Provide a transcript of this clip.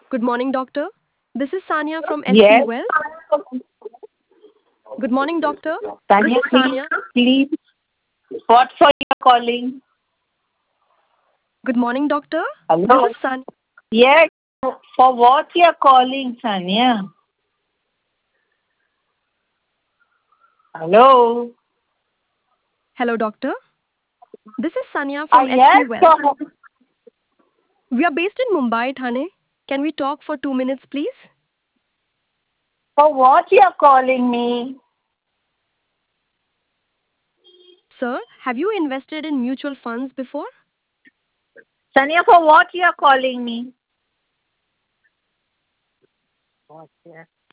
Good morning, doctor. This is Sanya from SC Yes, Wealth. Good morning, doctor. This Tanya, is Sanya. please. What for you're calling? Good morning, doctor. This Hello. is Sanya. Yes, for what you're calling, Sanya? Hello. Hello, doctor. This is Sanya from SC Yes, Wealth. We are based in Mumbai, Thane. Can we talk for 2 minutes, please? for what you're calling me? Sir, have you invested in mutual funds before? Sanya, for what you're calling me? What? Yeah.